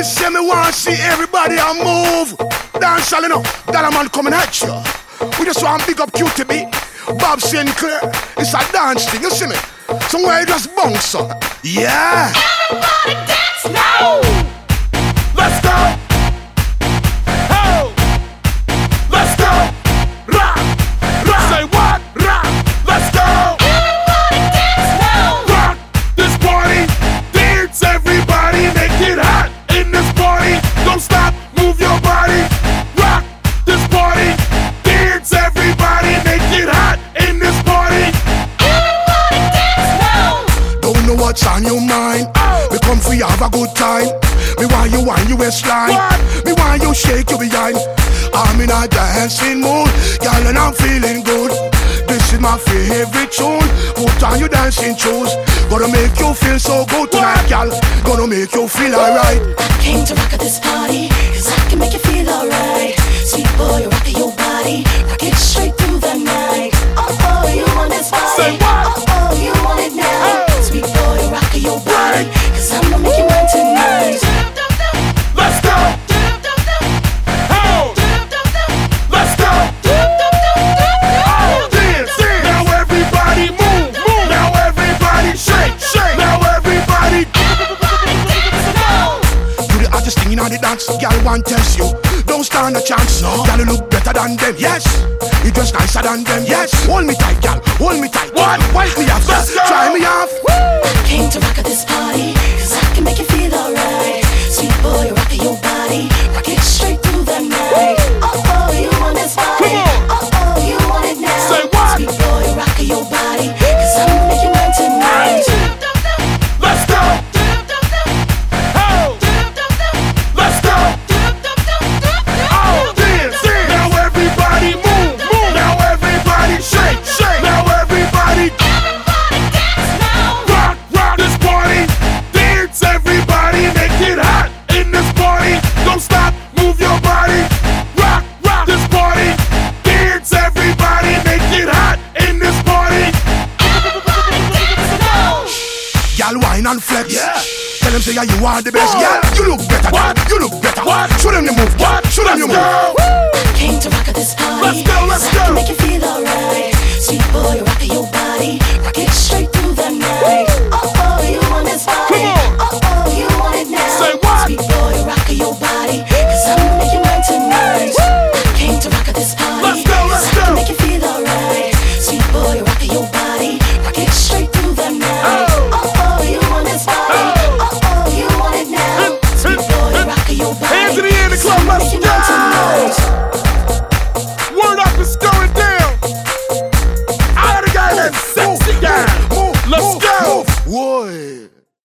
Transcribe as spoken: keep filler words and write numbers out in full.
say me want see everybody a move. Dance all enough, that a man coming at you. We just want big up Q T B, Bob Sinclair. It's a dance thing, you see me? Somewhere you just bounce up. Yeah. Everybody dance now. Let's go. Oh. Let's go. Rock. Rock. Say what? Rock. Let's go. Everybody dance now. Rock this party. Dance everybody. Make it hot in this party. Don't stop. Move your body. Rock this party. Dance everybody. Make it hot in this party. Everybody dance now. Don't know what's on your mind. Oh. We come for you have a good time. Me want you on your waistline. What? Me want you shake your behind. I'm in a dancing mood, girl, and I'm feeling good. This is my favorite tune. Put on your dancing shoes. Gonna make you feel so good tonight, girl. Gonna make you feel alright. I came to rock at this party, cause I can make you feel alright. Sweet boy, you rock your body, rock it straight through the night. Oh oh, you want this body? Say what? Oh oh, you want it now? Hey. Sweet boy, you rock your body, cause I'm gonna make you mine tonight. Let's go. Oh. Let's go. Oh, dance, dance. Now everybody move, move. Now everybody shake, shake. Now everybody. You the hottest thing in all the dance, girl, want test you. Don't stand a chance, no. Girl, you look better than them, yes. You dress nicer than them, yes. Hold me tight, girl, hold me tight. What? Wipe me off, Let's go. try me off. I came to rock at this party, cause I can make you feel alright. Sweet boy, rock your body, rock it straight through the night. Oh oh, you want this body? Come on. Oh oh, you want it now? Say what? Sweet boy, rock your body, cause I'm gonna make you mine tonight. Let's go. Oh. Let's go. Oh, dance, dance. Now everybody move, move. Now everybody shake, shake. Now everybody. Everybody dance now. Rock, rock this party. Dance everybody. Make it hot in this party. Don't stop, move your body. Rock, rock this party. Dance everybody. Make it hot in this party. Everybody dance now. Girl, wine and flex. Yeah. Tell them say yeah, you are the best. What? Girl, you look better. What? You look better. What? Show them the move. What? Show them your Let's move. go. Came to rock at this party. Let's go, let's cause I go. can make you feel alright. Sweet boy, rock your body, rock it straight through the night. Oh oh, you want this body? Come on. Oh oh, you want it now? Say what? Sweet boy, rock your body, cause I'm gonna make you mine tonight. Came to rock at this party. Let's go, let's cause I go. can make you feel alright. Sweet boy, rock your body, rock it straight through the night. Oh. Oh oh, you want this body? Oh. Oh oh, you want it now? Sweet boy, rock your body. Hands in the air in the club, cause I'm gonna let's make you mine go. tonight. Word up is going down. I got a guy that's sexy guy. Move, Let's move, go. move. Whoa.